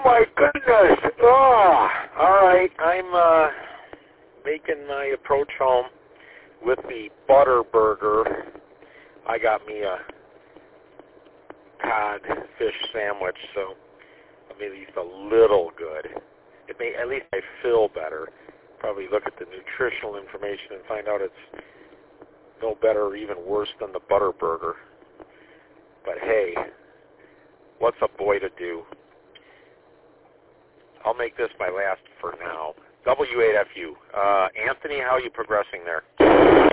my goodness. Oh, all right. I'm making my approach home with the butter burger. I got me a cod fish sandwich, so I made at least a little good. It may at least I feel better. Probably look at the nutritional information and find out it's no better or even worse than the butter burger. But hey, what's a boy to do? I'll make this my last for now. W8FU. Anthony, how are you progressing there?